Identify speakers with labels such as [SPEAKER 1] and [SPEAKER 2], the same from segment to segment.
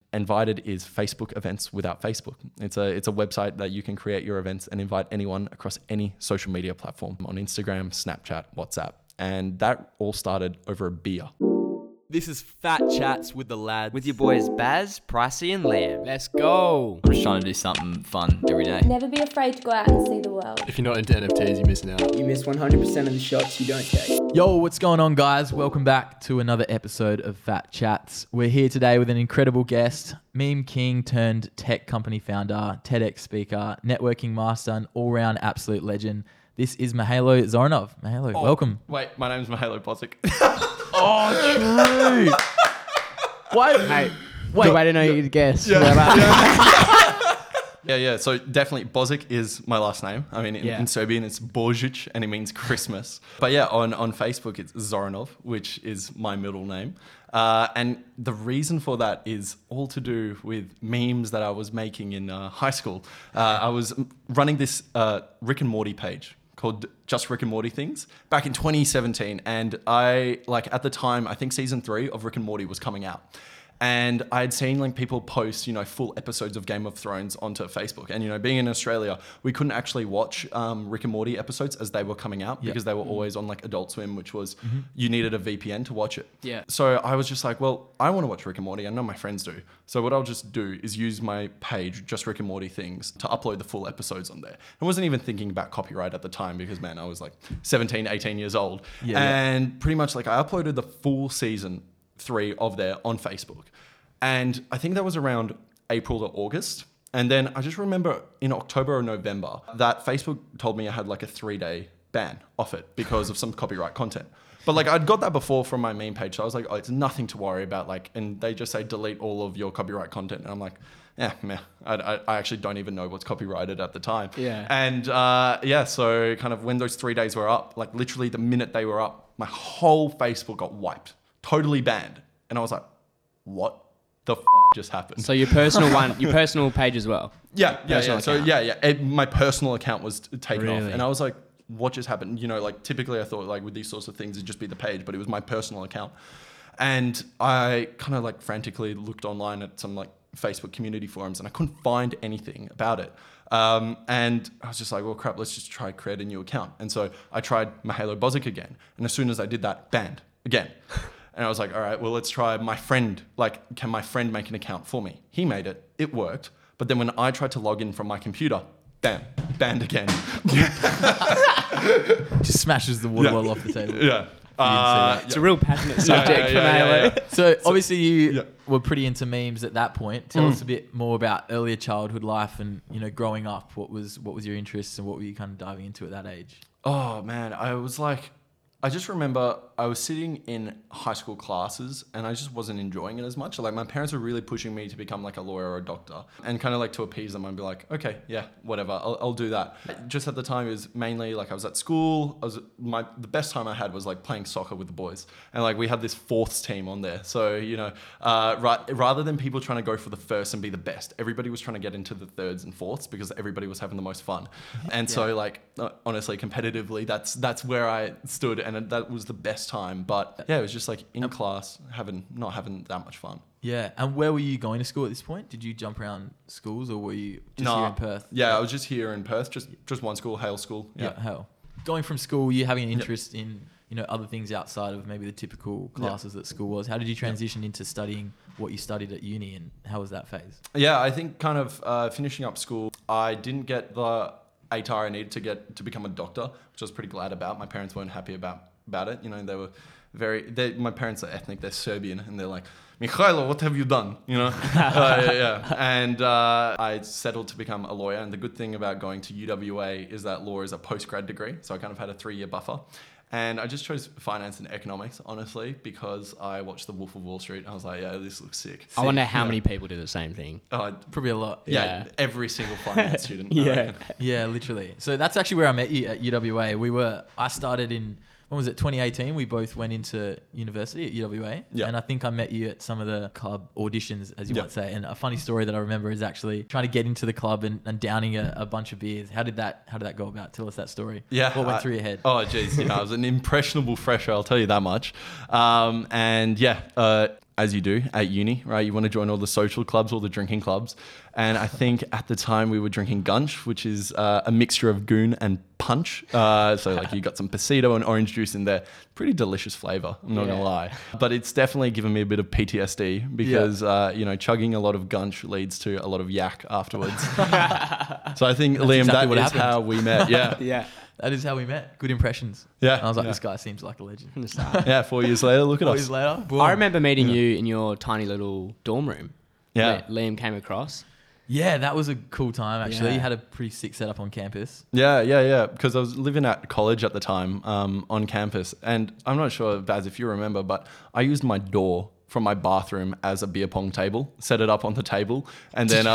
[SPEAKER 1] Invited is Facebook events without Facebook. It's a website that you can create your events and invite anyone across any social media platform on Instagram, Snapchat, WhatsApp. And that all started over a beer.
[SPEAKER 2] This is Fat Chats with the lads.
[SPEAKER 3] With your boys Baz, Pricey and Liam.
[SPEAKER 2] Let's go.
[SPEAKER 4] I'm just trying to do something fun every day.
[SPEAKER 5] Never be afraid to go out and see the world.
[SPEAKER 2] If you're not into NFTs, you're missing out.
[SPEAKER 6] You miss 100% of the shots you don't take.
[SPEAKER 7] Yo, what's going on, guys? Welcome back to another episode of Fat Chats. We're here today with an incredible guest, meme king turned tech company founder, TEDx speaker, networking master, and all-round absolute legend. This is Mihailo Zoranov. Mihailo, welcome.
[SPEAKER 1] Wait, my name's Mihailo Bozic.
[SPEAKER 7] Oh, true. Why?
[SPEAKER 6] Hey,
[SPEAKER 7] wait.
[SPEAKER 6] good way to know you'd guess.
[SPEAKER 1] Yeah. So definitely Bozic is my last name. I mean, in Serbian, it's Božić and it means Christmas. But yeah, on Facebook, it's Zoranov, which is my middle name. And the reason for that is all to do with memes that I was making in high school. I was running this Rick and Morty page called Just Rick and Morty Things back in 2017. And at the time, I think season 3 of Rick and Morty was coming out. And I had seen people post, full episodes of Game of Thrones onto Facebook. And, being in Australia, we couldn't actually watch Rick and Morty episodes as they were coming out because they were always on Adult Swim, which was you needed a VPN to watch it. Yeah. So I was just like, well, I want to watch Rick and Morty. I know my friends do. So what I'll just do is use my page, Just Rick and Morty Things, to upload the full episodes on there. I wasn't even thinking about copyright at the time because, man, I was 17, 18 years old. Pretty much I uploaded the full season 3 of there on Facebook. And I think that was around April or August. And then I just remember in October or November that Facebook told me I had a 3-day ban off it because of some copyright content. But I'd got that before from my meme page. So I was like, oh, it's nothing to worry about. And they just say, delete all of your copyright content. And I'm like, yeah, meh. I actually don't even know what's copyrighted at the time. Yeah. And so kind of when those 3 days were up, literally the minute they were up, my whole Facebook got wiped. Totally banned. And I was like, what the just happened?
[SPEAKER 6] So your personal your personal page as well?
[SPEAKER 1] Yeah. So my personal account was taken off. And I was like, what just happened? Typically I thought with these sorts of things, it'd just be the page, but it was my personal account. And I kind of frantically looked online at some Facebook community forums and I couldn't find anything about it. And I was just like, well, crap, let's just try create a new account. And so I tried Mihailo Bozic again. And as soon as I did that, banned again. And I was like, all right, well, let's try my friend. Can my friend make an account for me? He made it. It worked. But then when I tried to log in from my computer, bam, banned again.
[SPEAKER 7] Just smashes the water bottle off the table.
[SPEAKER 1] Yeah.
[SPEAKER 6] It's a real passionate subject for Mihailo.
[SPEAKER 7] So obviously you were pretty into memes at that point. Tell us a bit more about earlier childhood life and, growing up. What was your interests and what were you kind of diving into at that age?
[SPEAKER 1] Oh, man. I just remember I was sitting in high school classes and I just wasn't enjoying it as much. My parents were really pushing me to become a lawyer or a doctor and kind of to appease them. I'd be like, okay, yeah, whatever, I'll do that. Just at the time, it was mainly I was at school. The best time I had was playing soccer with the boys. And we had this fourths team on there. So, rather than people trying to go for the first and be the best, everybody was trying to get into the thirds and fourths because everybody was having the most fun. And so honestly, competitively, that's where I stood. And that was the best time. But yeah, it was just in class, not having that much fun.
[SPEAKER 7] Yeah. And where were you going to school at this point? Did you jump around schools or were you just here in Perth?
[SPEAKER 1] Yeah, I was just here in Perth, just one school, Hale School.
[SPEAKER 7] Yeah, Hale. Going from school, you having an interest in, other things outside of maybe the typical classes that school was. How did you transition into studying what you studied at uni and how was that phase? Yeah,
[SPEAKER 1] I think kind of finishing up school, I didn't get the ATAR I needed to become a doctor, which I was pretty glad about. My parents weren't happy about it. They were my parents are ethnic, they're Serbian, and they're like, Mihailo, what have you done? And I settled to become a lawyer. And the good thing about going to UWA is that law is a post-grad degree. So I kind of had a 3-year buffer. And I just chose finance and economics, honestly, because I watched The Wolf of Wall Street. And I was like, yeah, this looks sick.
[SPEAKER 6] I wonder how many people do the same thing.
[SPEAKER 7] Probably a lot.
[SPEAKER 1] Yeah, every single finance student.
[SPEAKER 7] Yeah, literally. So that's actually where I met you at UWA. I started in, when was it, 2018? We both went into university at UWA. Yeah. And I think I met you at some of the club auditions, as you might say. And a funny story that I remember is actually trying to get into the club and downing a bunch of beers. How did that go about? Tell us that story.
[SPEAKER 1] Yeah.
[SPEAKER 7] What went through your head?
[SPEAKER 1] Oh, geez. I was an impressionable fresher, I'll tell you that much. as you do at uni, right? You want to join all the social clubs, all the drinking clubs. And I think at the time we were drinking Gunch, which is a mixture of goon and punch. So like you got some Pasito and orange juice in there. Pretty delicious flavor, I'm not gonna lie. But it's definitely given me a bit of PTSD because, chugging a lot of Gunch leads to a lot of yak afterwards. So I think, Liam,
[SPEAKER 7] exactly
[SPEAKER 1] that is how we met. Yeah.
[SPEAKER 6] Yeah.
[SPEAKER 7] That is how we met. Good impressions.
[SPEAKER 1] Yeah.
[SPEAKER 7] And I was like, this guy seems like a legend.
[SPEAKER 1] Yeah, 4 years later, look at
[SPEAKER 7] 4
[SPEAKER 1] us.
[SPEAKER 7] years later, boom.
[SPEAKER 6] I remember meeting you in your tiny little dorm room.
[SPEAKER 1] Yeah.
[SPEAKER 6] Liam came across.
[SPEAKER 7] Yeah, that was a cool time actually.
[SPEAKER 6] Yeah.
[SPEAKER 7] You had a pretty sick setup on campus.
[SPEAKER 1] Yeah. Because I was living at college at the time on campus. And I'm not sure, Baz, if you remember, but I used my door from my bathroom as a beer pong table, set it up on the table. And then,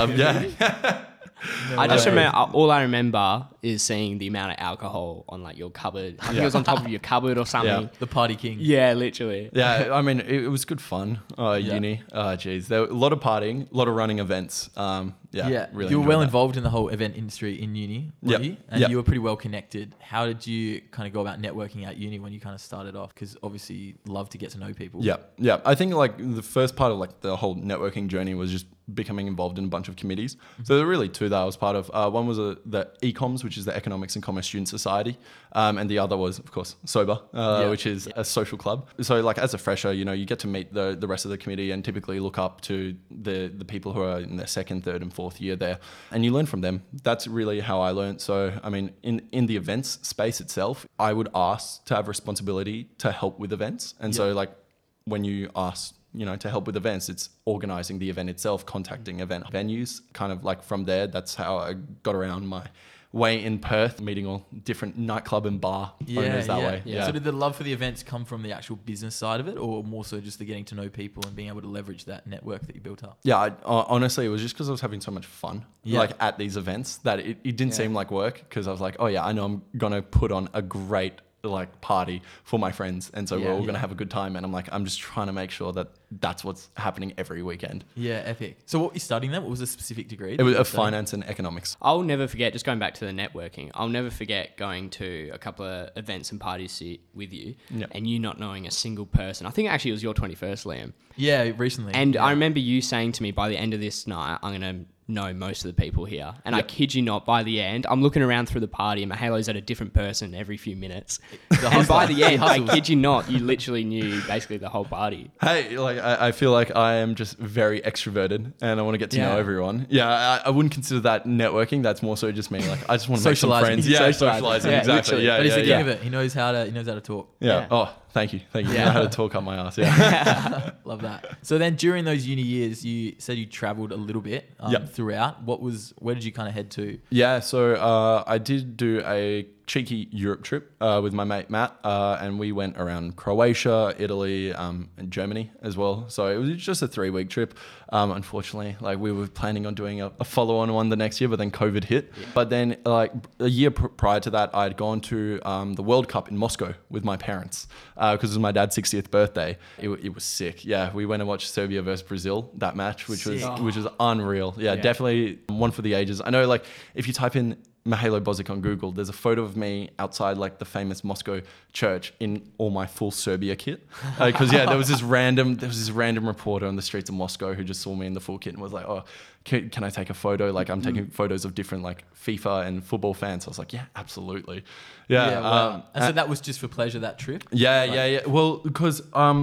[SPEAKER 6] I just remember, all I remember is seeing the amount of alcohol on like your cupboard. I think it was on top of your cupboard or something.
[SPEAKER 1] Yeah.
[SPEAKER 7] The party king.
[SPEAKER 6] Yeah, literally.
[SPEAKER 1] Yeah, I mean, it was good fun. Uni. Geez. There were a lot of partying, a lot of running events.
[SPEAKER 7] Yeah,
[SPEAKER 1] really
[SPEAKER 7] you were
[SPEAKER 1] enjoyed
[SPEAKER 7] well
[SPEAKER 1] that.
[SPEAKER 7] involved in the whole event industry in uni, weren't you? And
[SPEAKER 1] Yep.
[SPEAKER 7] you were pretty well connected. How did you kind of go about networking at uni when you kind of started off? Because obviously you love to get to know people.
[SPEAKER 1] Yeah. I think like the first part of like the whole networking journey was just becoming involved in a bunch of committees. So there were really two that I was part of. One was the ECOMS, which is the Economics and Commerce Student Society. And the other was, of course, SOBER, which is a social club. So like as a fresher, you get to meet the rest of the committee and typically look up to the people who are in their second, third and fourth year there. And you learn from them. That's really how I learned. So, I mean, in the events space itself, I would ask to have responsibility to help with events. And so like when you ask, to help with events, it's organizing the event itself, contacting event venues, kind of like from there. That's how I got around my way in Perth, meeting all different nightclub and bar owners that way.
[SPEAKER 7] So did the love for the events come from the actual business side of it, or more so just the getting to know people and being able to leverage that network that you built up?
[SPEAKER 1] Yeah, honestly, it was just because I was having so much fun, like at these events, that it didn't seem like work, because I was like, oh yeah, I know I'm gonna put on a great like party for my friends, and so we're all gonna have a good time, and I'm just trying to make sure that that's what's happening every weekend.
[SPEAKER 7] Yeah, epic. So what were you studying then? What was the specific degree?
[SPEAKER 1] It was finance and economics.
[SPEAKER 6] I'll never forget, just going back to the networking, I'll never forget going to a couple of events and parties with you and you not knowing a single person. I think actually it was your 21st, Liam.
[SPEAKER 7] Yeah, recently.
[SPEAKER 6] And I remember you saying to me, by the end of this night, I'm going to know most of the people here. And I kid you not, by the end, I'm looking around through the party and Mahalo's at a different person every few minutes. And by the end, I kid you not, you literally knew basically the whole party.
[SPEAKER 1] Hey, like I feel like I am just very extroverted and I want to get to know everyone. Yeah, I wouldn't consider that networking. That's more so just me. Like I just want to make some friends. Yeah, socializing.
[SPEAKER 6] Yeah,
[SPEAKER 1] exactly.
[SPEAKER 6] literally.
[SPEAKER 1] Yeah,
[SPEAKER 7] but he's the king
[SPEAKER 1] yeah.
[SPEAKER 7] of it. He knows how to talk.
[SPEAKER 1] Yeah.
[SPEAKER 6] Yeah.
[SPEAKER 1] Oh, thank you. You
[SPEAKER 6] Yeah.
[SPEAKER 1] know how to talk up my ass. Yeah.
[SPEAKER 7] Love that. So then during those uni years, you said you traveled a little bit throughout. Where did you kind of head to?
[SPEAKER 1] Yeah, so I did do a cheeky Europe trip with my mate Matt, and we went around Croatia, Italy, and Germany as well. So it was just a 3-week trip. Unfortunately, like we were planning on doing a follow-on one the next year, but then COVID hit. Yeah. But then like a year prior to that, I'd gone to the World Cup in Moscow with my parents because it was my dad's 60th birthday. It was sick. Yeah, we went and watched Serbia versus Brazil, that match, which was unreal. Yeah, definitely one for the ages. I know, like if you type in Mihailo Bozic on Google, there's a photo of me outside like the famous Moscow church in all my full Serbia kit. Because there was this random reporter on the streets of Moscow who just saw me in the full kit and was like, oh, can I take a photo? Like I'm taking photos of different like FIFA and football fans. So I was like, yeah, absolutely. Yeah.
[SPEAKER 7] Wow. And so that was just for pleasure, that trip?
[SPEAKER 1] Yeah. Well, because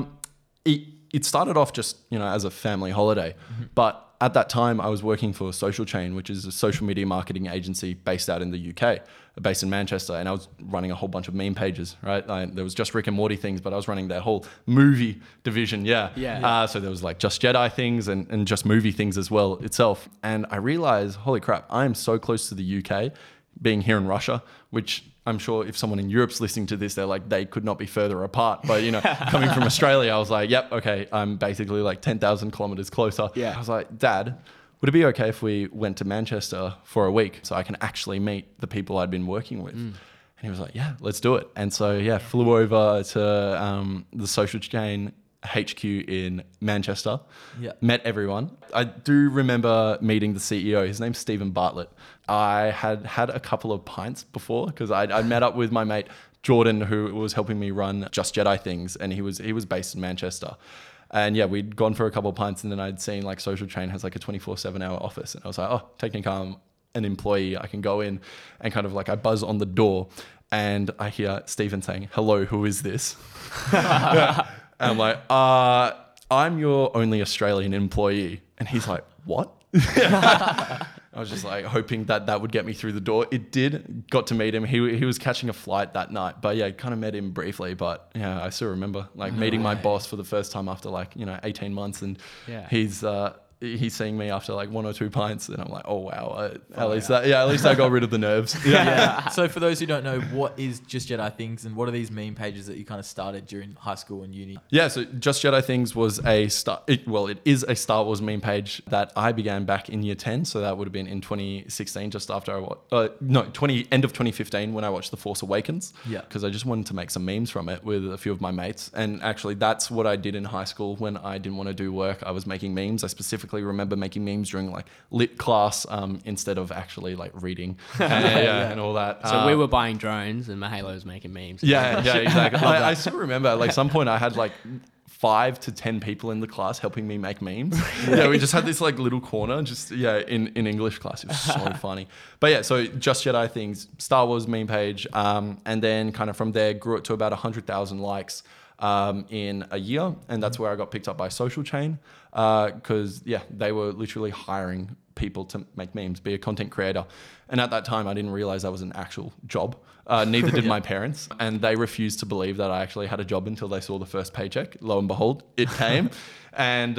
[SPEAKER 1] it started off just, as a family holiday, but at that time, I was working for Social Chain, which is a social media marketing agency based out in the UK, based in Manchester. And I was running a whole bunch of meme pages, right? There was just Rick and Morty things, but I was running their whole movie division. Yeah. So there was like Just Jedi things and just movie things as well itself. And I realized, holy crap, I am so close to the UK being here in Russia, which I'm sure if someone in Europe's listening to this, they're like, they could not be further apart. But, coming from Australia, I was like, yep, okay, I'm basically like 10,000 kilometers closer. Yeah. I was like, Dad, would it be okay if we went to Manchester for a week so I can actually meet the people I'd been working with? And he was like, yeah, let's do it. And so, flew over to the Social Chain HQ in Manchester, met everyone. I do remember meeting the CEO. His name's Stephen Bartlett. I had a couple of pints before because I met up with my mate Jordan, who was helping me run Just Jedi things, and he was based in Manchester. And yeah, we'd gone for a couple of pints, and then I'd seen like Social Chain has like a 24/7 hour office. And I was like, oh, technically I'm an employee. I can go in and kind of like I buzz on the door and I hear Stephen saying, hello, who is this? And I'm like, I'm your only Australian employee. And he's like, what? I was just like hoping that would get me through the door. It did. Got to meet him. He was catching a flight that night, but yeah, kind of met him briefly. But yeah, I still remember like meeting my boss for the first time after like 18 months, and he's seeing me after like 1 or 2 pints, and I'm like, oh wow, at least I got rid of the nerves.
[SPEAKER 7] Yeah. So for those who don't know, what is Just Jedi Things, and what are these meme pages that you kind of started during high school and uni?
[SPEAKER 1] Yeah, so Just Jedi Things was it is a Star Wars meme page that I began back in year 10. So that would have been in 2016, just after end of 2015 when I watched The Force Awakens.
[SPEAKER 7] Yeah.
[SPEAKER 1] Because I just wanted to make some memes from it with a few of my mates. And actually that's what I did in high school when I didn't want to do work. I was making memes. I specifically remember making memes during like lit class instead of actually like reading and all that.
[SPEAKER 6] So we were buying drones and Mahalo was making memes.
[SPEAKER 1] Yeah, exactly. I still remember at like some point I had like 5 to 10 people in the class helping me make memes. Yeah, we just had this like little corner in English class. It was so funny. But yeah, so Just Jedi Things, Star Wars meme page, and then kind of from there grew it to about 100,000 likes in a year, and that's where I got picked up by Social Chain because they were literally hiring people to make memes, be a content creator. And at that time I didn't realize that was an actual job. Neither did my parents, and they refused to believe that I actually had a job until they saw the first paycheck. Lo and behold, it came. And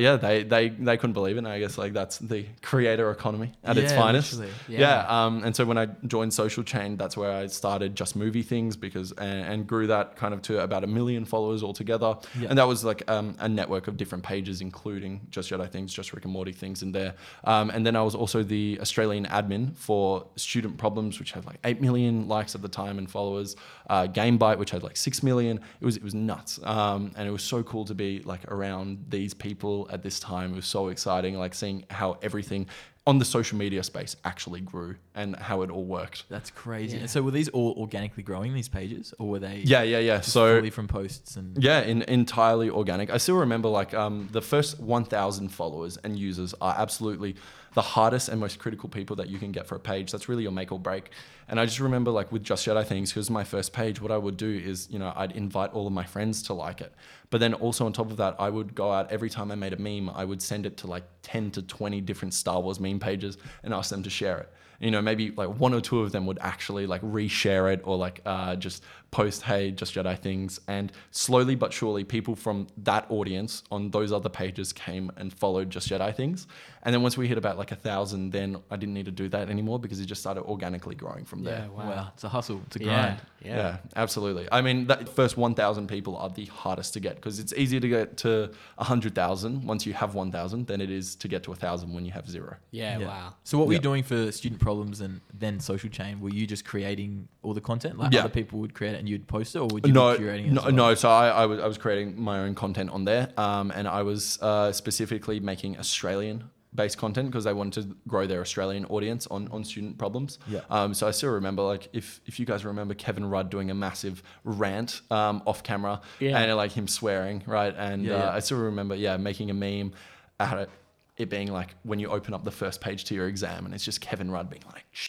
[SPEAKER 1] they couldn't believe it. And I guess like that's the creator economy at its finest. And so when I joined Social Chain, that's where I started Just Movie Things and grew that kind of to about 1 million followers altogether. Yeah. And that was like a network of different pages, including Just Jedi Things, Just Rick and Morty Things in there. And then I was also the Australian admin for Student Problems, which had like 8 million likes at the time and followers. Gamebite, which had like 6 million. It was nuts. And it was so cool to be like around these people at this time. It was so exciting, like seeing how everything on the social media space actually grew and how it all worked.
[SPEAKER 7] That's crazy. Yeah. And so were these all organically growing, these pages, or were they just
[SPEAKER 1] so
[SPEAKER 7] fully from posts? And
[SPEAKER 1] entirely organic. I still remember like the first 1,000 followers and users are absolutely the hardest and most critical people that you can get for a page. That's really your make or break. And I just remember like with Just Jedi Things, because my first page, what I would do is, I'd invite all of my friends to like it. But then also on top of that, I would go out every time I made a meme, I would send it to like 10 to 20 different Star Wars meme pages and ask them to share it. Maybe like 1 or 2 of them would actually like reshare it or like just post, hey, Just Jedi Things. And slowly but surely, people from that audience on those other pages came and followed Just Jedi Things. And then once we hit about like 1,000, then I didn't need to do that anymore because it just started organically growing from there.
[SPEAKER 7] Yeah, wow. It's a hustle. It's a grind.
[SPEAKER 1] Yeah, absolutely. I mean, that first 1,000 people are the hardest to get because it's easier to get to 100,000 once you have 1,000 than it is to get to 1,000 when you have 0.
[SPEAKER 6] Yeah. Wow.
[SPEAKER 7] So what were you doing for Student Problems and then Social Chain? Were you just creating all the content? Like other people would create it and you'd post it, or would you be curating it?
[SPEAKER 1] No. So I was creating my own content on there, and I was specifically making Australian-based content because they wanted to grow their Australian audience on Student Problems. Yeah. So I still remember, like, if you guys remember Kevin Rudd doing a massive rant off camera and like him swearing, right? And I still remember, making a meme at it being like when you open up the first page to your exam and it's just Kevin Rudd being like, shit.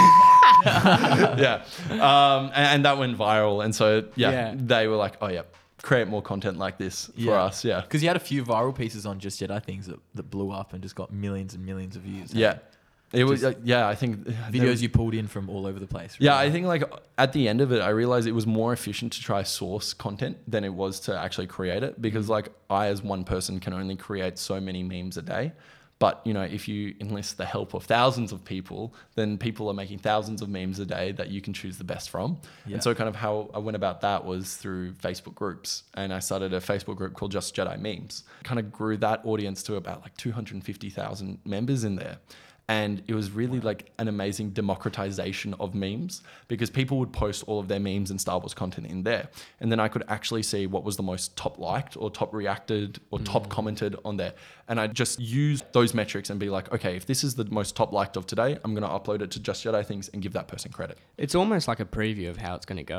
[SPEAKER 1] And that went viral. And so, they were like, oh, yeah, create more content like this for us. Yeah.
[SPEAKER 7] Because you had a few viral pieces on Just Jedi Things that blew up and just got millions and millions of views.
[SPEAKER 1] Yeah. It was, I think...
[SPEAKER 7] Videos you pulled in from all over the place.
[SPEAKER 1] Really. Yeah, I think like at the end of it, I realized it was more efficient to try source content than it was to actually create it because like I as one person can only create so many memes a day. But, if you enlist the help of thousands of people, then people are making thousands of memes a day that you can choose the best from. Yeah. And so kind of how I went about that was through Facebook groups. And I started a Facebook group called Just Jedi Memes. Kind of grew that audience to about like 250,000 members in there. And it was really like an amazing democratization of memes because people would post all of their memes and Star Wars content in there. And then I could actually see what was the most top liked or top reacted or top commented on there. And I just use those metrics and be like, okay, if this is the most top liked of today, I'm going to upload it to Just Jedi Things and give that person credit.
[SPEAKER 6] It's almost like a preview of how it's going to go.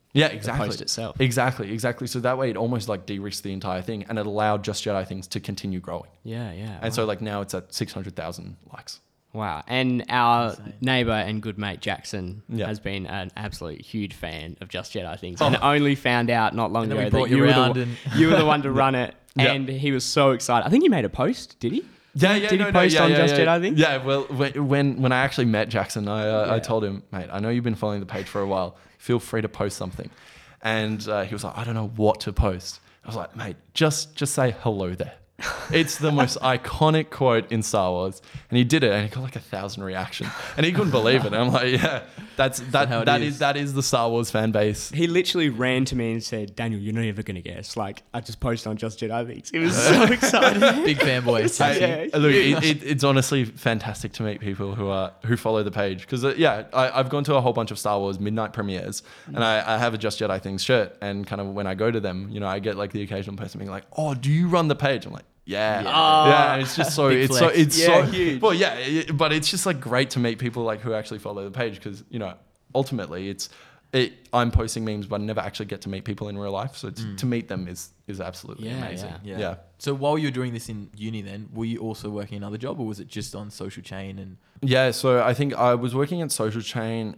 [SPEAKER 1] Yeah, exactly.
[SPEAKER 6] The post itself.
[SPEAKER 1] Exactly. So that way it almost like de-risked the entire thing, and it allowed Just Jedi Things to continue growing.
[SPEAKER 6] Yeah.
[SPEAKER 1] And so like now it's at 600,000 likes.
[SPEAKER 6] Wow. And our neighbour and good mate Jackson
[SPEAKER 1] Yeah.
[SPEAKER 6] has been an absolute huge fan of Just Jedi Things, and only found out not long
[SPEAKER 7] And then
[SPEAKER 6] ago
[SPEAKER 7] we brought
[SPEAKER 6] that
[SPEAKER 7] you
[SPEAKER 6] you
[SPEAKER 7] around
[SPEAKER 6] were,
[SPEAKER 7] and-
[SPEAKER 6] you were the one to run it,
[SPEAKER 1] Yeah.
[SPEAKER 6] and he was so excited. I think he made a post, did he?
[SPEAKER 1] Yeah,
[SPEAKER 6] Did he post on Just Jedi Things?
[SPEAKER 1] Yeah, well, when I actually met Jackson, I told him, mate, I know you've been following the page for a while. Feel free to post something. And he was like, I don't know what to post. I was like, mate, just say hello there. It's the most iconic quote in Star Wars. And he did it, and he got like 1,000 reactions. And he couldn't believe it. And I'm like, yeah, that is the Star Wars fan base.
[SPEAKER 6] He literally ran to me and said, Daniel, you're not ever going to guess. Like, I just posted on Just Jedi Things. He was so excited.
[SPEAKER 7] Big fanboy.
[SPEAKER 1] Look, it's honestly fantastic to meet people who follow the page, because I've gone to a whole bunch of Star Wars midnight premieres, and I have a Just Jedi Things shirt, and kind of when I go to them, you know, I get like the occasional person being like, "Oh, do you run the page?" I'm like, yeah. And it's just so huge. Well, but it's just like great to meet people like who actually follow the page, because you know ultimately I'm posting memes, but I never actually get to meet people in real life. So to meet them is absolutely amazing. Yeah.
[SPEAKER 7] So while you were doing this in uni, then were you also working another job, or was it just on Social Chain? And
[SPEAKER 1] Yeah. So I think I was working at Social Chain.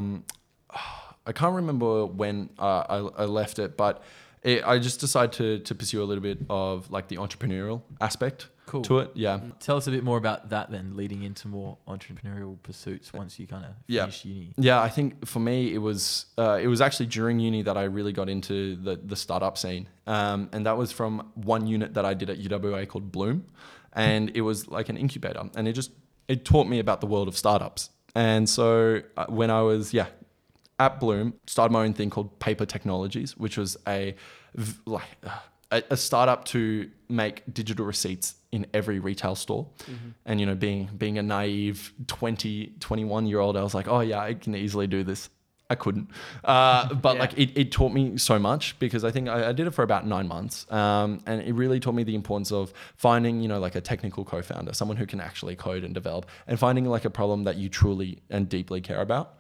[SPEAKER 1] I can't remember when I left it, but I just decided to pursue a little bit of like the entrepreneurial aspect to it. Yeah.
[SPEAKER 7] Tell us a bit more about that then, leading into more entrepreneurial pursuits once you kind of finish uni.
[SPEAKER 1] Yeah, I think for me it was actually during uni that I really got into the startup scene, and that was from one unit that I did at UWA called Bloom, and it was like an incubator, and it taught me about the world of startups. And so when I was at Bloom, started my own thing called Paper Technologies, which was a startup to make digital receipts in every retail store. And, you know, being a naive 21-year-old, I was like, oh yeah, I can easily do this. I couldn't. But like it taught me so much, because I think I did it for about 9 months. And it really taught me the importance of finding, you know, like a technical co-founder, someone who can actually code and develop, and finding like a problem that you truly and deeply care about.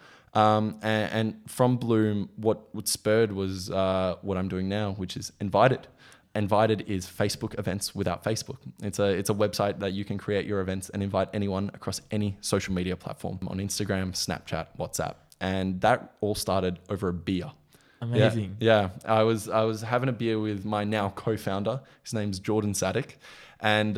[SPEAKER 1] And from Bloom, what spurred was what I'm doing now, which is Invited. Invited is Facebook events without Facebook. It's a website that you can create your events and invite anyone across any social media platform, on Instagram, Snapchat, WhatsApp. And that all started over a beer.
[SPEAKER 7] Amazing.
[SPEAKER 1] Yeah. I was having a beer with my now co-founder. His name's Jordan Sadik. And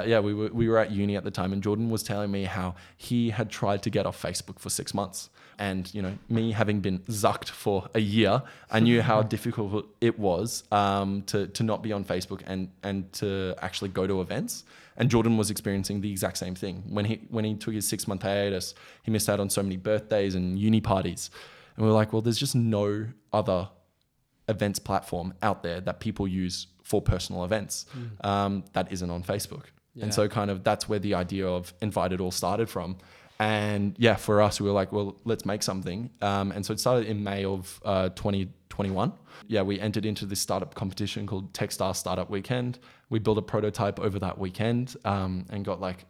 [SPEAKER 1] we were at uni at the time, and Jordan was telling me how he had tried to get off Facebook for 6 months. And, you know, me having been zucked for a year, I knew how difficult it was to not be on Facebook and to actually go to events. And Jordan was experiencing the exact same thing. When he took his 6-month hiatus, he missed out on so many birthdays and uni parties. And we were like, well, there's just no other events platform out there that people use for personal events that isn't on Facebook. And so kind of that's where the idea of Invited all started from. And for us, we were like, well, let's make something. And so it started in May of 2021. We entered into this startup competition called Techstar Startup Weekend. We built a prototype over that weekend and got like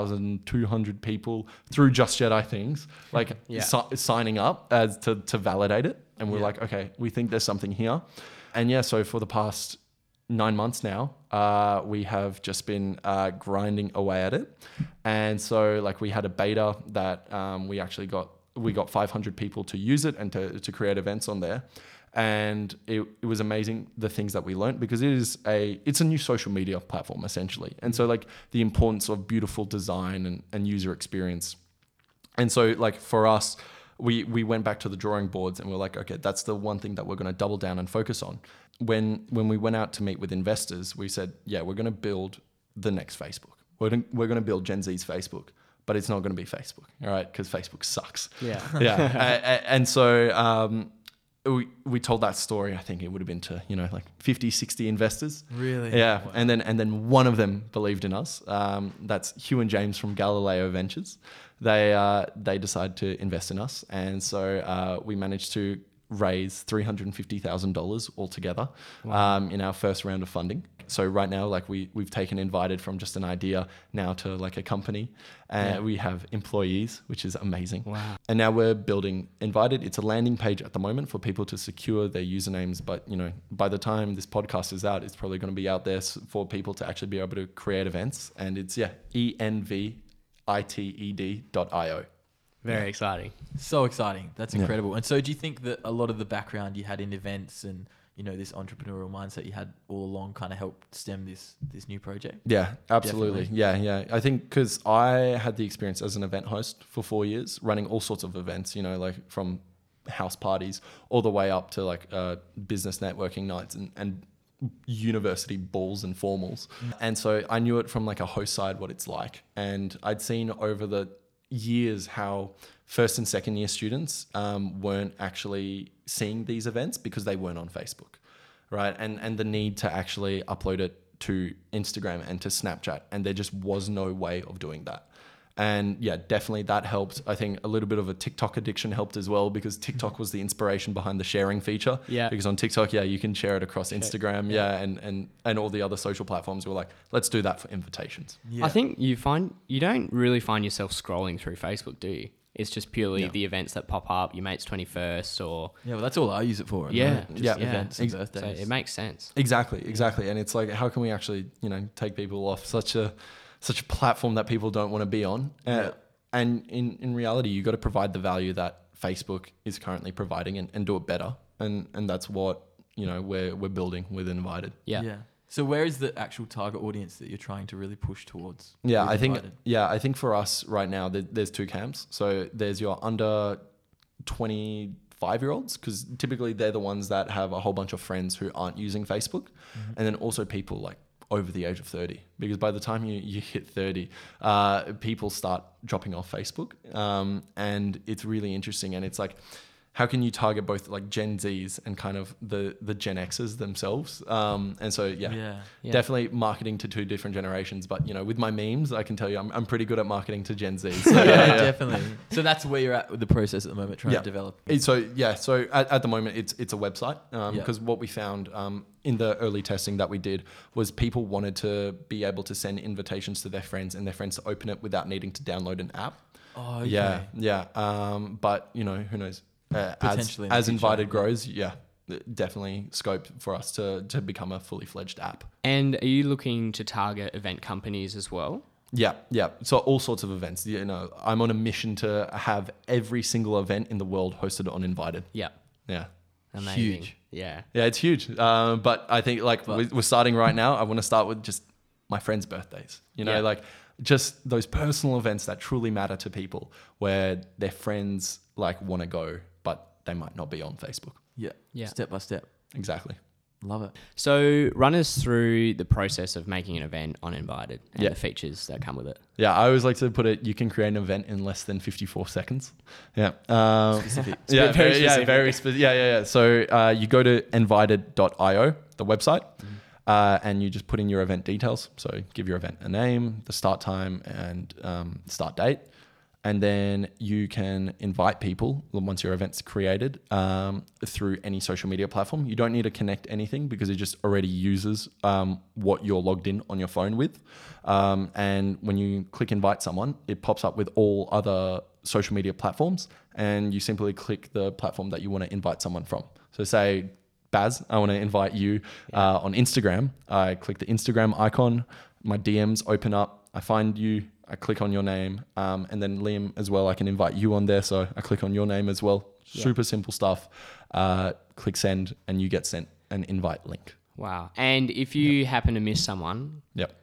[SPEAKER 1] 1,200 people through Just Jedi Things, like signing up as to validate it. And we're like, okay, we think there's something here. And so for the past 9 months now, we have just been grinding away at it. And so like we had a beta that we got 500 people to use it and to create events on there. And it was amazing, the things that we learned, because it's a new social media platform essentially. And so like the importance of beautiful design and user experience. And so like for us, we went back to the drawing boards and we're like, okay, that's the one thing that we're going to double down and focus on. When we went out to meet with investors, we said, we're going to build the next Facebook. We're going to build Gen Z's Facebook, but it's not going to be Facebook, all right? Because Facebook sucks. And so we told that story. I think it would have been to, you know, like 50, 60 investors.
[SPEAKER 7] Really?
[SPEAKER 1] Yeah. Wow. And then one of them believed in us. That's Hugh and James from Galileo Ventures. They decided to invest in us. And so we managed to raise $350,000 altogether in our first round of funding. so right now, like we've taken Invited from just an idea now to like a company, and we have employees, which is amazing.
[SPEAKER 6] Wow.
[SPEAKER 1] And now we're building Invited. It's a landing page at the moment for people to secure their usernames, but by the time this podcast is out, it's probably going to be out there for people to actually be able to create events. And it's envited.io.
[SPEAKER 6] Very exciting.
[SPEAKER 7] So exciting. That's incredible. And so do you think that a lot of the background you had in events and, this entrepreneurial mindset you had all along kind of helped stem this new project?
[SPEAKER 1] Yeah, absolutely. Definitely. Yeah. I think because I had the experience as an event host for 4 years, running all sorts of events, like from house parties all the way up to like business networking nights and university balls and formals. And so I knew it from like a host side, what it's like. And I'd seen over the years how first and second year students weren't actually seeing these events because they weren't on Facebook, right? And the need to actually upload it to Instagram and to Snapchat, and there just was no way of doing that. And yeah, definitely that helped. I think a little bit of a TikTok addiction helped as well, because TikTok was the inspiration behind the sharing feature.
[SPEAKER 6] Yeah.
[SPEAKER 1] Because on TikTok, you can share it across Instagram. And all the other social platforms were like, let's do that for invitations.
[SPEAKER 6] Yeah. I think you don't really find yourself scrolling through Facebook, do you? It's just purely the events that pop up, your mate's 21st or...
[SPEAKER 7] Yeah, well, that's all I use it for. Events and birthdays.
[SPEAKER 6] So it makes sense.
[SPEAKER 1] Exactly. And it's like, how can we actually, take people off such a platform that people don't want to be on? And in reality, you got to provide the value that Facebook is currently providing and do it better. And that's what, we're building with Invited.
[SPEAKER 6] Yeah.
[SPEAKER 7] So where is the actual target audience that you're trying to really push towards?
[SPEAKER 1] I think for us right now, there's two camps. So there's your under 25-year-olds, because typically they're the ones that have a whole bunch of friends who aren't using Facebook. Mm-hmm. And then also people like over the age of 30, because by the time you hit 30, people start dropping off Facebook. And it's really interesting. And it's like, how can you target both like Gen Zs and kind of the Gen Xs themselves? And so, definitely marketing to two different generations. But, with my memes, I can tell you I'm pretty good at marketing to Gen Z. So,
[SPEAKER 7] definitely. So that's where you're at with the process at the moment, trying to develop.
[SPEAKER 1] So at the moment, it's a website, because what we found in the early testing that we did was people wanted to be able to send invitations to their friends and their friends to open it without needing to download an app.
[SPEAKER 7] Oh, okay.
[SPEAKER 1] But, who knows? As Invited grows, definitely scope for us to become a fully fledged app.
[SPEAKER 6] And are you looking to target event companies as well?
[SPEAKER 1] Yeah. So all sorts of events. I'm on a mission to have every single event in the world hosted on Invited.
[SPEAKER 6] Yeah. Amazing.
[SPEAKER 7] Huge.
[SPEAKER 6] Yeah,
[SPEAKER 1] it's huge. But I think we're starting right now. I want to start with just my friends' birthdays. Like just those personal events that truly matter to people, where their friends like want to go, but they might not be on Facebook.
[SPEAKER 7] Yeah. Step by step.
[SPEAKER 1] Exactly.
[SPEAKER 7] Love it.
[SPEAKER 6] So run us through the process of making an event on Invited and the features that come with it.
[SPEAKER 1] Yeah, I always like to put it, you can create an event in less than 54 seconds. Yeah.
[SPEAKER 7] Specific.
[SPEAKER 1] Very specific. Yeah. So you go to envited.io, the website, and you just put in your event details. So give your event a name, the start time, and start date. And then you can invite people once your event's created through any social media platform. You don't need to connect anything because it just already uses what you're logged in on your phone with. And when you click invite someone, it pops up with all other social media platforms, and you simply click the platform that you want to invite someone from. So say, Baz, I want to invite you on Instagram. I click the Instagram icon, my DMs open up, I find you, I click on your name, and then Liam as well, I can invite you on there. So I click on your name as well. Super simple stuff. Click send and you get sent an invite link.
[SPEAKER 6] Wow. And if you happen to miss someone,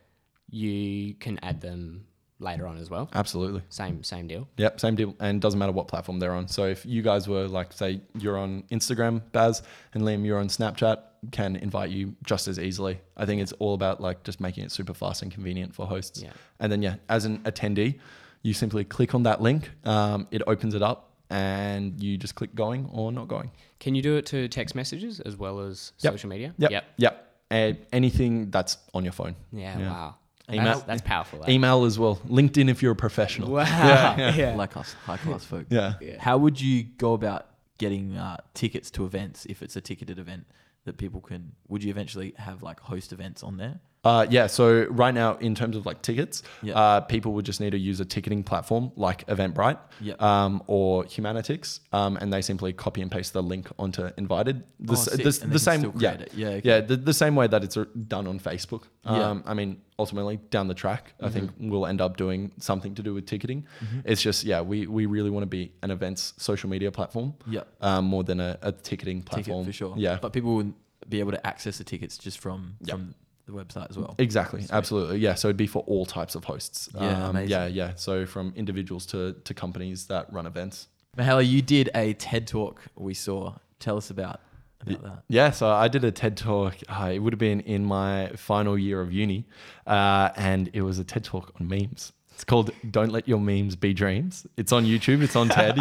[SPEAKER 6] you can add them later on as well.
[SPEAKER 1] Absolutely.
[SPEAKER 6] Same deal.
[SPEAKER 1] Yep, same deal. And doesn't matter what platform they're on. So if you guys were like, say you're on Instagram, Baz, and Liam, you're on Snapchat, can invite you just as easily. I think it's all about like just making it super fast and convenient for hosts.
[SPEAKER 6] Yeah.
[SPEAKER 1] And then as an attendee, you simply click on that link. It opens it up and you just click going or not going.
[SPEAKER 6] Can you do it to text messages as well as social media?
[SPEAKER 1] Yep. And anything that's on your phone.
[SPEAKER 6] Yeah. Wow.
[SPEAKER 1] Email,
[SPEAKER 6] that's powerful.
[SPEAKER 1] Email as well. LinkedIn if you're a professional.
[SPEAKER 6] Wow.
[SPEAKER 7] Yeah. Like us, high class folk.
[SPEAKER 1] Yeah.
[SPEAKER 7] How would you go about getting tickets to events if it's a ticketed event? that people can? Would you eventually have like host events on there?
[SPEAKER 1] Yeah, so right now, in terms of like tickets,
[SPEAKER 7] Yeah.
[SPEAKER 1] people would just need to use a ticketing platform like Eventbrite
[SPEAKER 7] Yeah.
[SPEAKER 1] or Humanitix, and they simply copy and paste the link onto Invited.
[SPEAKER 7] Sick. And they
[SPEAKER 1] The
[SPEAKER 7] can
[SPEAKER 1] same,
[SPEAKER 7] still create it. Yeah, okay.
[SPEAKER 1] yeah, the same way that it's done on Facebook.
[SPEAKER 7] Yeah.
[SPEAKER 1] I mean, ultimately down the track, I think we'll end up doing something to do with ticketing. It's just, we really want to be an events social media platform,
[SPEAKER 7] Yeah.
[SPEAKER 1] more than a ticketing
[SPEAKER 7] Ticket
[SPEAKER 1] platform
[SPEAKER 7] for sure.
[SPEAKER 1] Yeah,
[SPEAKER 7] But people would be able to access the tickets just from the website as well.
[SPEAKER 1] exactly, absolutely, yeah. So it'd be for all types of hosts.
[SPEAKER 7] Yeah, amazing.
[SPEAKER 1] yeah. So from individuals to companies that run events.
[SPEAKER 7] Mihaela, you did a TED Talk we saw. Tell us about that.
[SPEAKER 1] Yeah, so I did a TED Talk. It would have been in my final year of uni, and it was a TED Talk on memes. It's called "Don't Let Your Memes Be Dreams." It's on YouTube. It's on TED.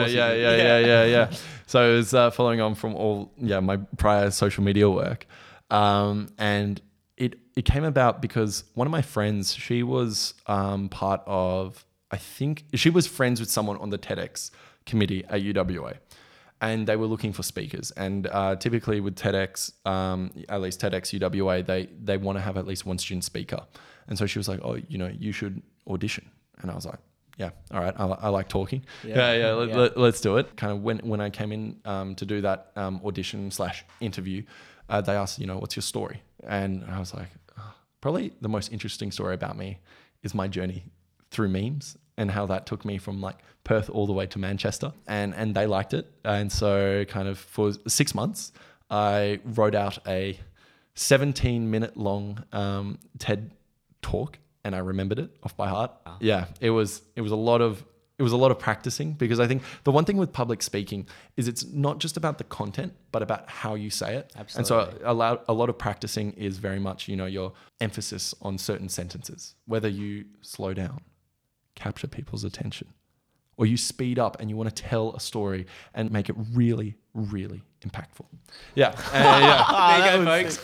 [SPEAKER 1] Yeah. So it was following on from all my prior social media work, and it came about because one of my friends, she was part of, I think she was friends with someone on the TEDx committee at UWA. And they were looking for speakers. And typically with TEDx, at least TEDx UWA, they want to have at least one student speaker. And so she was like, oh, you should audition. And I was like, yeah, all right, I like talking. Let's do it. Kind of when I came in to do that audition/interview, they asked, what's your story? And I was like, probably the most interesting story about me is my journey through memes and how that took me from like Perth all the way to Manchester, and they liked it. And so kind of for 6 months, I wrote out a 17-minute long TED talk, and I remembered it off by heart. Wow. Yeah, it was a lot of practicing, because I think the one thing with public speaking is it's not just about the content, but about how you say it.
[SPEAKER 6] Absolutely.
[SPEAKER 1] And so a lot of practicing is very much, your emphasis on certain sentences, whether you slow down, capture people's attention, or you speed up and you want to tell a story and make it really, really impactful. Yeah.
[SPEAKER 6] There you go,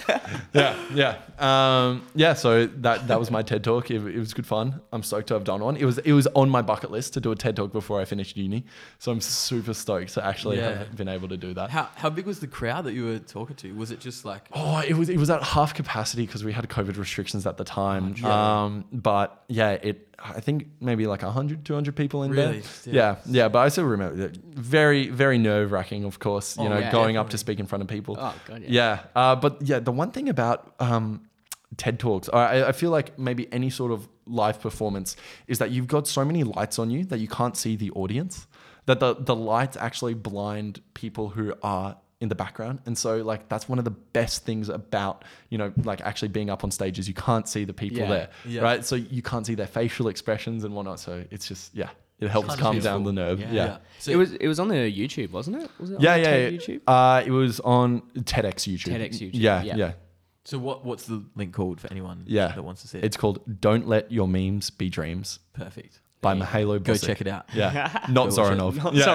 [SPEAKER 6] folks.
[SPEAKER 1] So that was my TED Talk. It was good fun. I'm stoked to have done one. It was on my bucket list to do a TED Talk before I finished uni. So I'm super stoked to actually have been able to do that.
[SPEAKER 7] How big was the crowd that you were talking to? Was it just like...
[SPEAKER 1] Oh, it was at half capacity because we had COVID restrictions at the time. But yeah, I think maybe like 100, 200 people in there. Yeah. But I still remember it. Very, very nerve wracking, of course, going up to speak in front of people.
[SPEAKER 6] Oh, God,
[SPEAKER 1] But the one thing about TED Talks, I feel like maybe any sort of live performance, is that you've got so many lights on you that you can't see the audience, that the lights actually blind people who are in the background. And so like that's one of the best things about like actually being up on stage is you can't see the people there, right? So you can't see their facial expressions and whatnot. So it's just it helps calm down the nerve.
[SPEAKER 6] So it was on the YouTube, wasn't it? Was it on
[SPEAKER 1] YouTube? It was on TEDx YouTube.
[SPEAKER 6] TEDx YouTube.
[SPEAKER 1] Yeah.
[SPEAKER 7] So what's the link called for anyone that wants to see it?
[SPEAKER 1] It's called "Don't Let Your Memes Be Dreams."
[SPEAKER 7] Perfect.
[SPEAKER 1] By Mihaela Bosic.
[SPEAKER 7] Go check it out.
[SPEAKER 1] Yeah. Not Zoranov.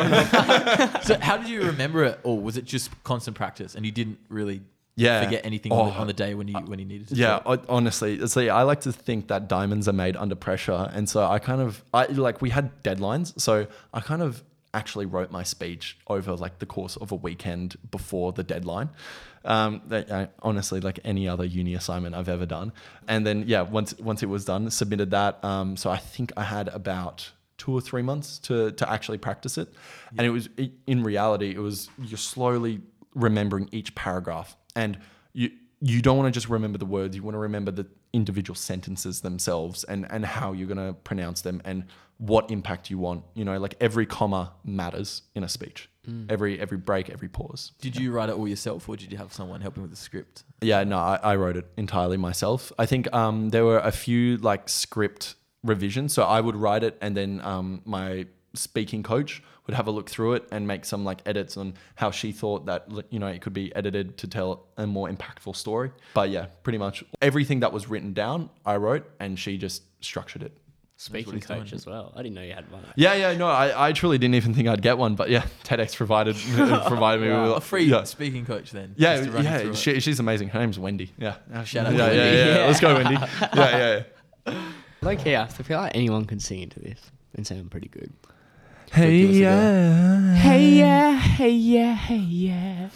[SPEAKER 7] So how did you remember it, or was it just constant practice and you didn't really forget anything on the day when you needed to?
[SPEAKER 1] Yeah, honestly, see, I like to think that diamonds are made under pressure, and so we had deadlines, so I kind of actually wrote my speech over like the course of a weekend before the deadline. Honestly, like any other uni assignment I've ever done. And then, once it was done, submitted that. So I think I had about 2 or 3 months to actually practice it. Yeah. And it was, in reality, you're slowly remembering each paragraph. And you don't want to just remember the words. You want to remember the individual sentences themselves and how you're going to pronounce them and what impact you want. Like every comma matters in a speech. Every break, every pause.
[SPEAKER 7] Did you write it all yourself, or did you have someone helping with the script?
[SPEAKER 1] Yeah, no, I wrote it entirely myself. I think there were a few like script revisions. So I would write it, and then my speaking coach would have a look through it and make some like edits on how she thought that it could be edited to tell a more impactful story. But yeah, pretty much everything that was written down, I wrote, and she just structured it.
[SPEAKER 6] Speaking coach as well. I didn't know you had one.
[SPEAKER 1] No, I truly didn't even think I'd get one, but TEDx provided me with
[SPEAKER 7] a free speaking coach then.
[SPEAKER 1] Yeah, she's amazing. Her name's Wendy. Yeah.
[SPEAKER 7] Shout out to
[SPEAKER 1] Wendy. Yeah. Let's go, Wendy. Yeah.
[SPEAKER 6] I feel like anyone can sing into this and sound pretty good.
[SPEAKER 1] Hey,
[SPEAKER 7] give us a go.
[SPEAKER 1] yeah.
[SPEAKER 6] Hey yeah, hey yeah, hey yeah.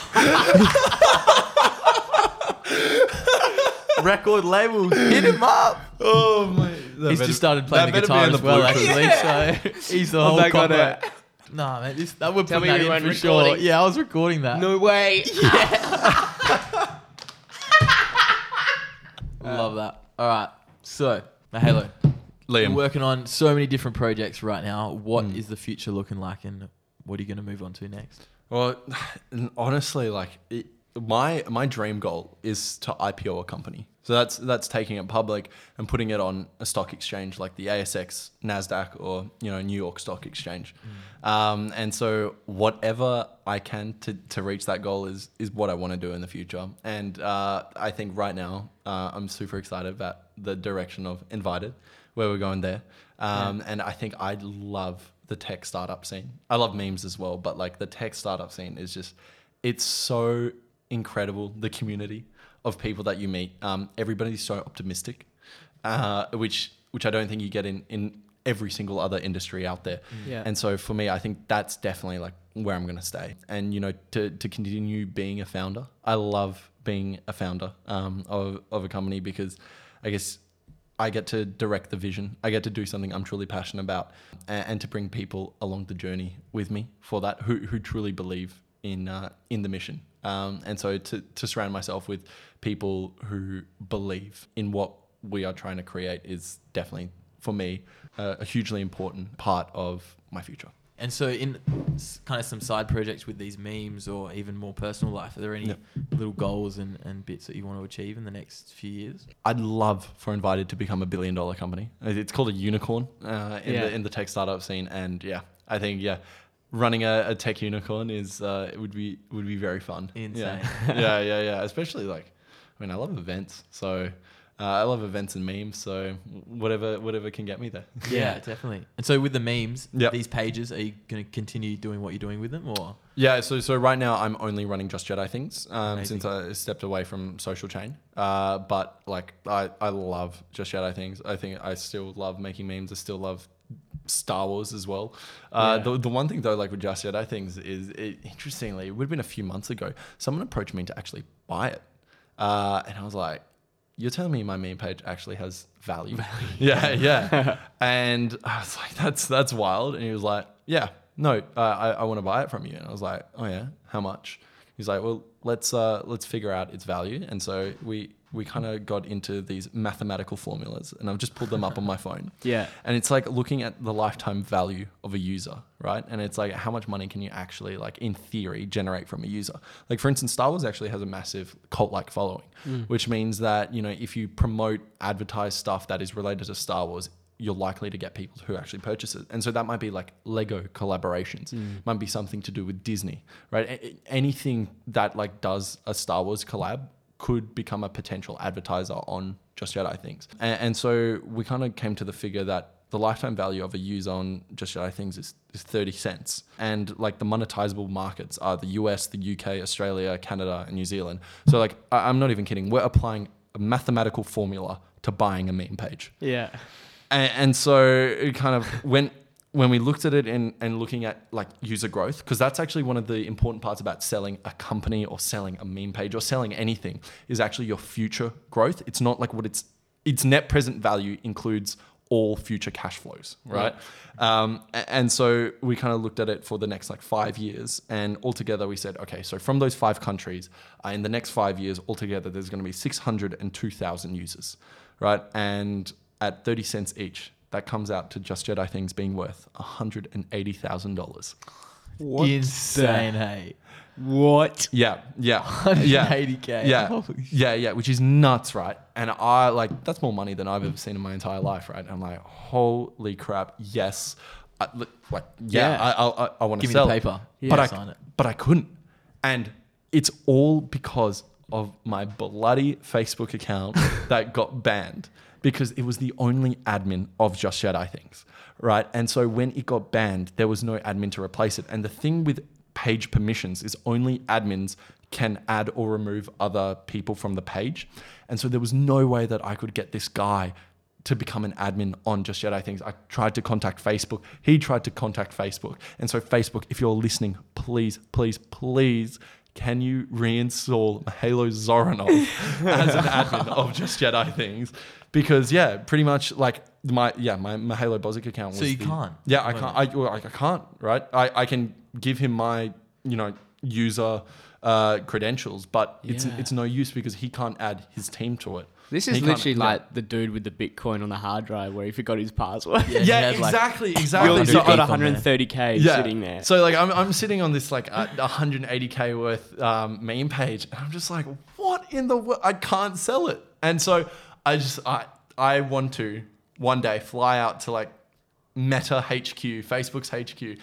[SPEAKER 7] Record labels, hit him up.
[SPEAKER 1] Oh, my.
[SPEAKER 7] He's just started playing the guitar as well, actually. So he's the whole
[SPEAKER 6] back on
[SPEAKER 7] copper.
[SPEAKER 6] it.
[SPEAKER 7] Nah, man, that would
[SPEAKER 6] Tell
[SPEAKER 7] put
[SPEAKER 6] me
[SPEAKER 7] that
[SPEAKER 6] you
[SPEAKER 7] in
[SPEAKER 6] weren't
[SPEAKER 7] for sure.
[SPEAKER 6] recording.
[SPEAKER 7] Yeah, I was recording that.
[SPEAKER 6] No way.
[SPEAKER 7] Love that. All right, so Halo, you're
[SPEAKER 1] Liam.
[SPEAKER 7] working on so many different projects right now. What is the future looking like, and what are you going to move on to next?
[SPEAKER 1] Well, honestly, like my dream goal is to IPO a company. So that's taking it public and putting it on a stock exchange like the ASX, Nasdaq, or New York Stock Exchange. And so whatever I can to reach that goal is what I want to do in the future. And I think right now I'm super excited about the direction of Invited, where we're going there. And I think I love the tech startup scene. I love memes as well, but like the tech startup scene is just, it's so incredible. The community of people that you meet, everybody's so optimistic, which I don't think you get in every single other industry out there.
[SPEAKER 6] Yeah.
[SPEAKER 1] And so for me, I think that's definitely like where I'm going to stay. And to continue being a founder, I love being a founder of a company, because I guess I get to direct the vision. I get to do something I'm truly passionate about, and to bring people along the journey with me for that, who truly believe in the mission. And so to surround myself with people who believe in what we are trying to create is definitely, for me, a hugely important part of my future.
[SPEAKER 7] And so in kind of some side projects with these memes, or even more personal life, are there any little goals and bits that you want to achieve in the next few years?
[SPEAKER 1] I'd love for Invited to become $1 billion company. It's called a unicorn in the tech startup scene. And I think, running a tech unicorn is would be very fun.
[SPEAKER 7] Insane.
[SPEAKER 1] Yeah. Especially I love events. So I love events and memes. So whatever can get me there.
[SPEAKER 7] Yeah, definitely. And so with the memes,
[SPEAKER 1] Yep.
[SPEAKER 7] these pages, are you going to continue doing what you're doing with them, or?
[SPEAKER 1] Yeah, so right now I'm only running Just Jedi Things
[SPEAKER 7] Amazing.
[SPEAKER 1] since I stepped away from Social Chain. But I love Just Jedi Things. I think I still love making memes. I still love Star Wars as well. The one thing though, with Just Jedi Things is, interestingly, it would have been a few months ago, someone approached me to actually buy it. And I was like, you're telling me my meme page actually has value? Yeah. And I was like, that's wild. And he was like, yeah, no, I want to buy it from you. And I was like, oh yeah, how much? He's like, well, let's figure out its value. And so we kind of got into these mathematical formulas, and I've just pulled them up on my phone.
[SPEAKER 6] Yeah.
[SPEAKER 1] And it's like looking at the lifetime value of a user, right? And it's like, how much money can you actually, in theory, generate from a user? Like, for instance, Star Wars actually has a massive cult-like following, which means that, if you promote, advertise stuff that is related to Star Wars, you're likely to get people who actually purchase it. And so that might be like Lego collaborations, might be something to do with Disney, right? Anything that does a Star Wars collab could become a potential advertiser on Just Jedi Things. And so we kind of came to the figure that the lifetime value of a user on Just Jedi Things is 30 cents. And the monetizable markets are the US, the UK, Australia, Canada, and New Zealand. So I'm not even kidding. We're applying a mathematical formula to buying a meme page.
[SPEAKER 6] Yeah.
[SPEAKER 1] And so it kind of when we looked at it and looking at user growth, because that's actually one of the important parts about selling a company or selling a meme page or selling anything, is actually your future growth. It's not its net present value includes all future cash flows, right? And so we kind of looked at it for the next 5 years, and altogether we said, okay, so from those 5 countries, in the next 5 years altogether, there's going to be 602,000 users, right? And at 30 cents each, that comes out to Just Jedi Things being worth $180,000.
[SPEAKER 6] What?
[SPEAKER 7] Insane, hey.
[SPEAKER 6] What?
[SPEAKER 1] Yeah.
[SPEAKER 7] 180K.
[SPEAKER 1] Yeah, which is nuts, right? And that's more money than I've ever seen in my entire life, right? And I'm like, holy crap, yes. I want to
[SPEAKER 7] Give
[SPEAKER 1] sell
[SPEAKER 7] me the paper.
[SPEAKER 1] But
[SPEAKER 7] Sign it.
[SPEAKER 1] But I couldn't. And it's all because of my bloody Facebook account that got banned, because it was the only admin of Just Jedi Things, right? And so when it got banned, there was no admin to replace it. And the thing with page permissions is only admins can add or remove other people from the page. And so there was no way that I could get this guy to become an admin on Just Jedi Things. I tried to contact Facebook. He tried to contact Facebook. And so Facebook, if you're listening, please, please, please, can you reinstall Mihailo Zoranov as an admin of Just Jedi Things? Because pretty much like my Mihailo Bozic account was
[SPEAKER 7] So you can't?
[SPEAKER 1] Yeah, I can't. I can't, right? I can give him my, user credentials, but it's no use because he can't add his team to it.
[SPEAKER 6] This is literally like the dude with the Bitcoin on the hard drive where he forgot his password.
[SPEAKER 1] Yeah, exactly.
[SPEAKER 6] You've got
[SPEAKER 7] people
[SPEAKER 6] 130k sitting there.
[SPEAKER 1] So like I'm sitting on this like 180k worth meme page, and I'm just like, what in the world? I can't sell it. And so I want to one day fly out to like Meta HQ, Facebook's HQ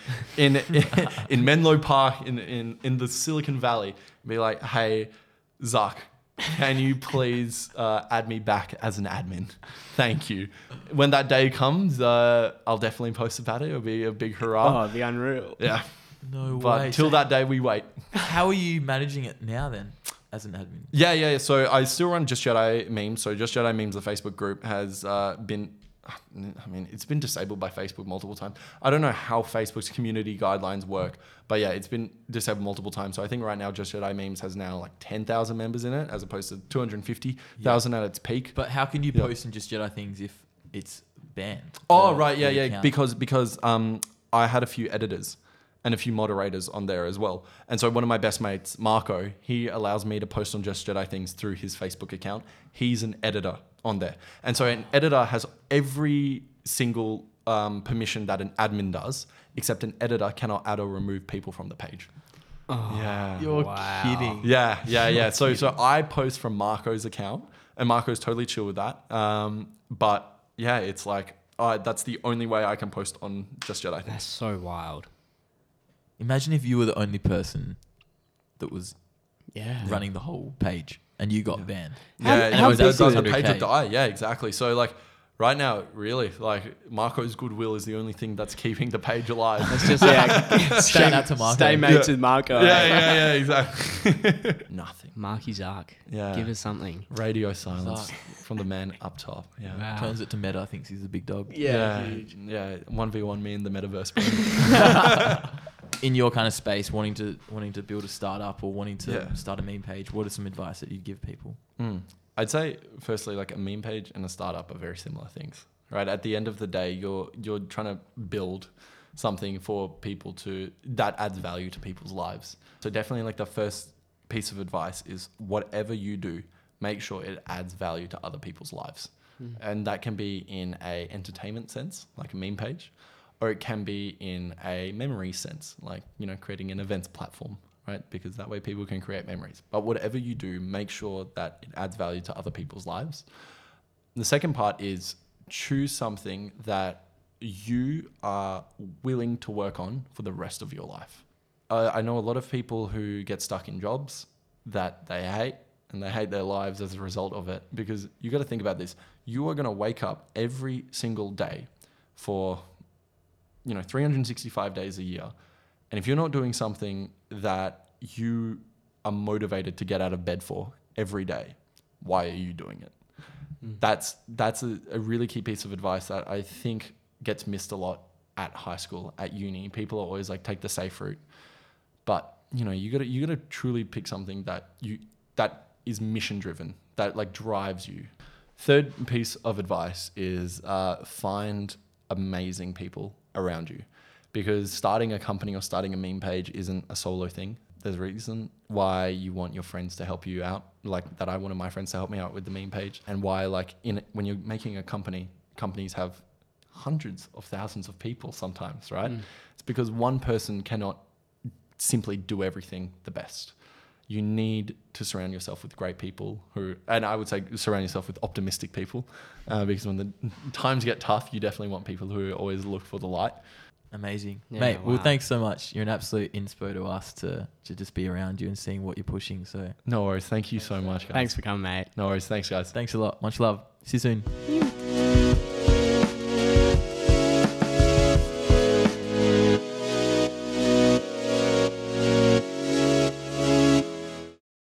[SPEAKER 1] in Menlo Park in the Silicon Valley, and be like, hey, Zuck, can you please add me back as an admin? Thank you. When that day comes, I'll definitely post about it. It'll be a big hurrah.
[SPEAKER 6] Oh, it'd be unreal.
[SPEAKER 1] Yeah.
[SPEAKER 7] No way.
[SPEAKER 1] But till that day, we wait.
[SPEAKER 7] How are you managing it now then, as an admin?
[SPEAKER 1] Yeah. So I still run Just Jedi Memes. So Just Jedi Memes, the Facebook group, has been... it's been disabled by Facebook multiple times. I don't know how Facebook's community guidelines work, but it's been disabled multiple times. So I think right now Just Jedi Memes has now like 10,000 members in it, as opposed to 250,000 at its peak.
[SPEAKER 7] But how can you post in Just Jedi Things if it's banned?
[SPEAKER 1] Oh, right. Yeah. Because I had a few editors and a few moderators on there as well. And so one of my best mates, Marco, he allows me to post on Just Jedi Things through his Facebook account. He's an editor on there. And so an editor has every single permission that an admin does, except an editor cannot add or remove people from the page.
[SPEAKER 6] Oh,
[SPEAKER 1] yeah.
[SPEAKER 7] You're kidding.
[SPEAKER 1] Yeah. So I post from Marco's account, and Marco's totally chill with that. But yeah, it's like, that's the only way I can post on Just Jedi Things.
[SPEAKER 6] That's so wild.
[SPEAKER 7] Imagine if you were the only person that was
[SPEAKER 6] running
[SPEAKER 7] the whole page and you got banned.
[SPEAKER 6] How big is
[SPEAKER 1] the
[SPEAKER 6] it?
[SPEAKER 1] page would die. Yeah, exactly. So like right now, really, like Marco's goodwill is the only thing that's keeping the page alive.
[SPEAKER 6] It's just
[SPEAKER 7] Shout out to Marco.
[SPEAKER 6] Stay mates with Marco.
[SPEAKER 1] Yeah, exactly. Nothing.
[SPEAKER 6] Marky Zark.
[SPEAKER 1] Yeah.
[SPEAKER 6] Give us something.
[SPEAKER 1] Radio silence from the man up top. Yeah.
[SPEAKER 6] Wow.
[SPEAKER 7] Turns it to Meta, thinks he's a big dog.
[SPEAKER 1] Yeah. 1v1 me in the metaverse. Bro.
[SPEAKER 7] In your kind of space, wanting to build a startup or wanting to start a meme page, what is some advice that you'd give people?
[SPEAKER 1] I'd say, firstly, like a meme page and a startup are very similar things, right? At the end of the day, you're trying to build something for people that adds value to people's lives. So definitely, like the first piece of advice is whatever you do, make sure it adds value to other people's lives, and that can be in a entertainment sense, like a meme page, or it can be in a memory sense, like, creating an events platform, right? Because that way people can create memories. But whatever you do, make sure that it adds value to other people's lives. The second part is choose something that you are willing to work on for the rest of your life. I know a lot of people who get stuck in jobs that they hate, and they hate their lives as a result of it, because you got to think about this. You are going to wake up every single day for 365 days a year. And if you're not doing something that you are motivated to get out of bed for every day, why are you doing it? That's a really key piece of advice that I think gets missed a lot at high school, at uni. People are always like, take the safe route. But, you gotta truly pick something that is mission driven, that like drives you. Third piece of advice is find amazing people around you, because starting a company or starting a meme page isn't a solo thing. There's a reason why you want your friends to help you out, like that I wanted my friends to help me out with the meme page, and why when you're making a company, companies have hundreds of thousands of people sometimes, right? It's because one person cannot simply do everything the best. You need to surround yourself with great people and I would say surround yourself with optimistic people, because when the times get tough, you definitely want people who always look for the light.
[SPEAKER 7] Amazing.
[SPEAKER 6] Yeah,
[SPEAKER 7] Mate,
[SPEAKER 6] wow.
[SPEAKER 7] well, thanks so much. You're an absolute inspo to us to just be around you and seeing what you're pushing. So
[SPEAKER 1] No worries. Thank you so much, guys.
[SPEAKER 6] Thanks for coming, mate.
[SPEAKER 1] No worries. Thanks, guys.
[SPEAKER 7] thanks a lot. Much love. See you soon.